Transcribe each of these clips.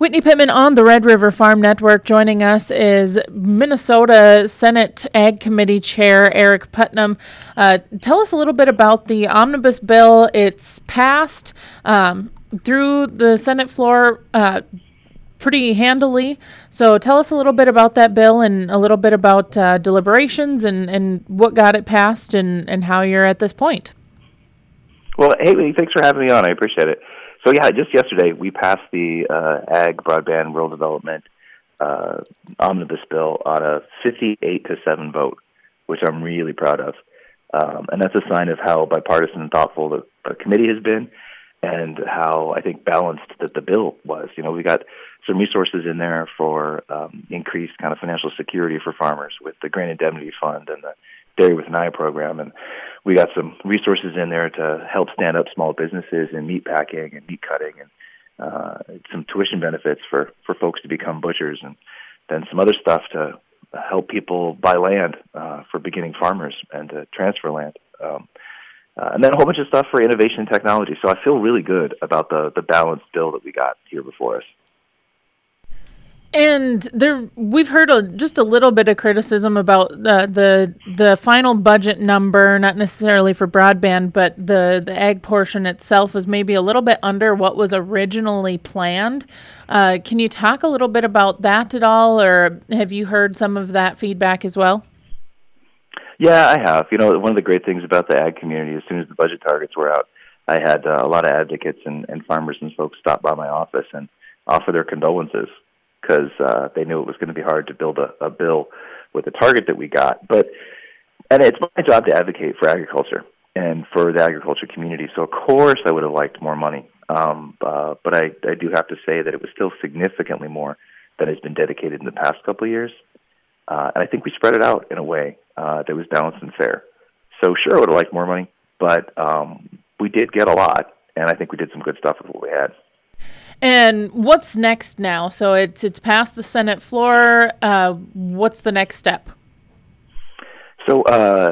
Whitney Pittman on the Red River Farm Network. Joining us is Minnesota Senate Ag Committee Chair Eric Putnam. Tell us a little bit about the omnibus bill. It's passed through the Senate floor pretty handily. So tell us a little bit about that bill and a little bit about deliberations and what got it passed and how you're at this point. Well, hey, Lee, thanks for having me on. I appreciate it. So, yeah, just yesterday we passed the Ag Broadband Rural Development Omnibus Bill on a 58-7 vote, which I'm really proud of. And that's a sign of how bipartisan and thoughtful the committee has been and how, I think, balanced that the bill was. You know, we got some resources in there for increased kind of financial security for farmers with the Grain Indemnity Fund and the Dairy with an Eye program, and we got some resources in there to help stand up small businesses in meat packing and meat cutting, and some tuition benefits for folks to become butchers, and then some other stuff to help people buy land for beginning farmers and to transfer land, and then a whole bunch of stuff for innovation and technology. So I feel really good about the balanced bill that we got here before us. And we've heard just a little bit of criticism about the final budget number, not necessarily for broadband, but the ag portion itself was maybe a little bit under what was originally planned. Can you talk a little bit about that at all, or have you heard some of that feedback as well? Yeah, I have. You know, one of the great things about the ag community, as soon as the budget targets were out, I had a lot of advocates and farmers and folks stop by my office and offer their condolences, because they knew it was going to be hard to build a bill with the target that we got. And it's my job to advocate for agriculture and for the agriculture community. So, of course, I would have liked more money. But I do have to say that it was still significantly more than has been dedicated in the past couple of years. And I think we spread it out in a way that was balanced and fair. So, sure, I would have liked more money, but we did get a lot, and I think we did some good stuff with what we had. And what's next now? So it's past the Senate floor. What's the next step? So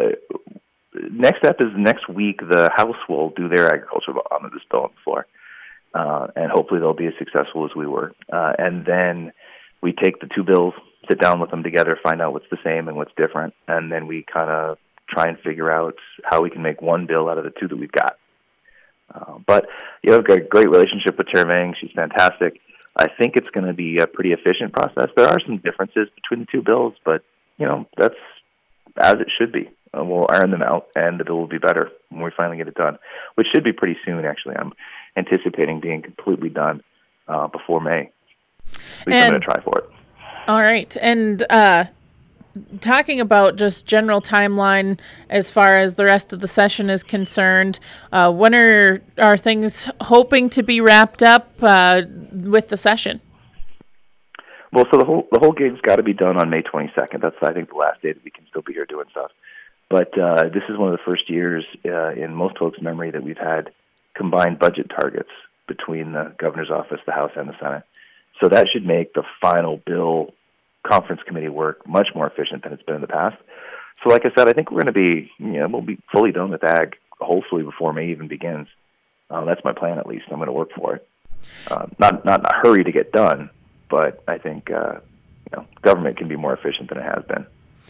next step is next week the House will do their agriculture omnibus bill on the floor, and hopefully they'll be as successful as we were. And then we take the two bills, sit down with them together, find out what's the same and what's different, and then we kind of try and figure out how we can make one bill out of the two that we've got. But you know, I've got a great relationship with Chair Vang. She's fantastic. I think it's going to be a pretty efficient process. There are some differences between the two bills, but, you know, that's as it should be. We'll iron them out, and the bill will be better when we finally get it done, which should be pretty soon, actually. I'm anticipating being completely done before May. At least I'm going to try for it. All right. And talking about just general timeline as far as the rest of the session is concerned, when are things hoping to be wrapped up with the session? Well, so the whole gig's got to be done on May 22nd. That's, I think, the last day that we can still be here doing stuff. But this is one of the first years in most folks' memory that we've had combined budget targets between the governor's office, the House, and the Senate. So that should make the final bill conference committee work much more efficient than it's been in the past. So like I said, I think we're going to be, we'll be fully done with ag hopefully before May even begins. That's my plan, at least. I'm going to work for it. Not in a hurry to get done, but I think government can be more efficient than it has been.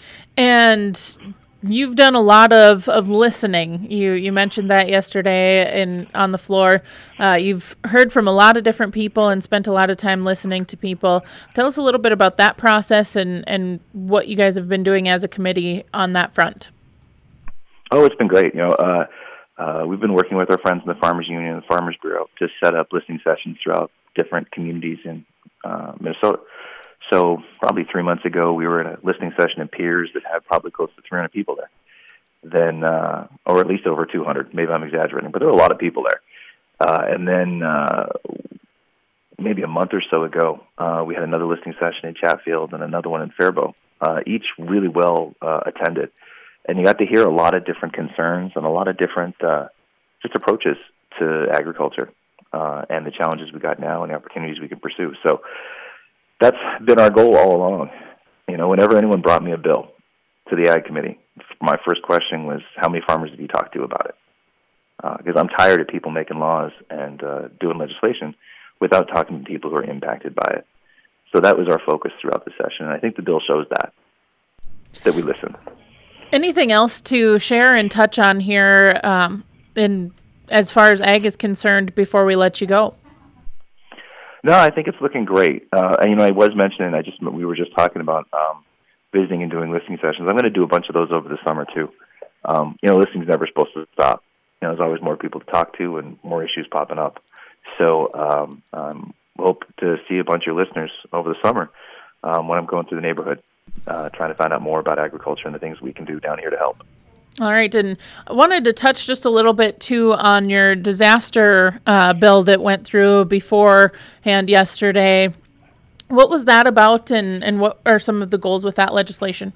And you've done a lot of listening. You mentioned that yesterday on the floor. You've heard from a lot of different people and spent a lot of time listening to people. Tell us a little bit about that process and what you guys have been doing as a committee on that front. Oh, it's been great. We've been working with our friends in the Farmers Union and the Farmers Bureau to set up listening sessions throughout different communities in Minnesota. So probably 3 months ago, we were in a listening session in Pierz that had probably close to 300 people there. Then, or at least over 200. Maybe I'm exaggerating, but there were a lot of people there. And then maybe a month or so ago, we had another listening session in Chatfield and another one in Faribault, each really well attended. And you got to hear a lot of different concerns and a lot of different just approaches to agriculture and the challenges we got now and the opportunities we can pursue. So that's been our goal all along. Whenever anyone brought me a bill to the Ag Committee, my first question was, how many farmers did you talk to about it? Because I'm tired of people making laws and doing legislation without talking to people who are impacted by it. So that was our focus throughout the session, and I think the bill shows that we listen. Anything else to share and touch on here in as far as ag is concerned before we let you go? No, I think it's looking great. And I was mentioning, we were just talking about visiting and doing listening sessions. I'm going to do a bunch of those over the summer too. Listening's never supposed to stop. There's always more people to talk to and more issues popping up. So hope to see a bunch of your listeners over the summer when I'm going through the neighborhood, trying to find out more about agriculture and the things we can do down here to help. All right, and I wanted to touch just a little bit, too, on your disaster bill that went through beforehand yesterday. What was that about, and what are some of the goals with that legislation?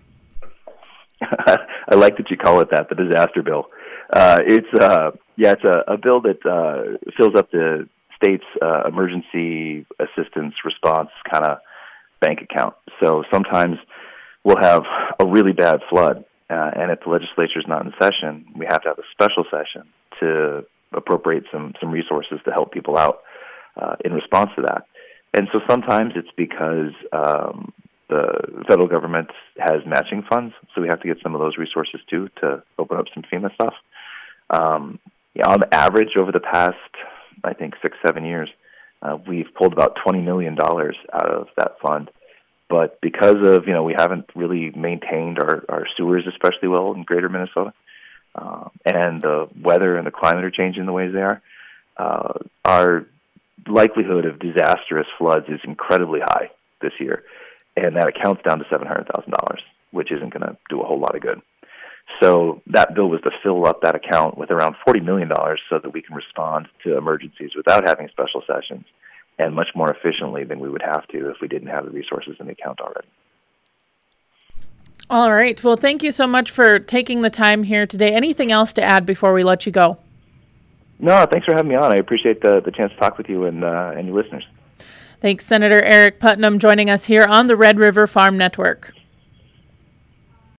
I like that you call it that, the disaster bill. It's a bill that fills up the state's emergency assistance response kind of bank account. So sometimes we'll have a really bad flood, and if the legislature is not in session, we have to have a special session to appropriate some resources to help people out in response to that. And so sometimes it's because the federal government has matching funds, so we have to get some of those resources too to open up some FEMA stuff. On average, over the past, I think, 6-7 years, we've pulled about $20 million out of that fund. But because of, we haven't really maintained our sewers especially well in greater Minnesota, and the weather and the climate are changing the ways they are, our likelihood of disastrous floods is incredibly high this year. And that account's down to $700,000, which isn't going to do a whole lot of good. So that bill was to fill up that account with around $40 million so that we can respond to emergencies without having special sessions and much more efficiently than we would have to if we didn't have the resources in the account already. All right. Well, thank you so much for taking the time here today. Anything else to add before we let you go? No, thanks for having me on. I appreciate the chance to talk with you and your listeners. Thanks, Senator Eric Putnam, joining us here on the Red River Farm Network.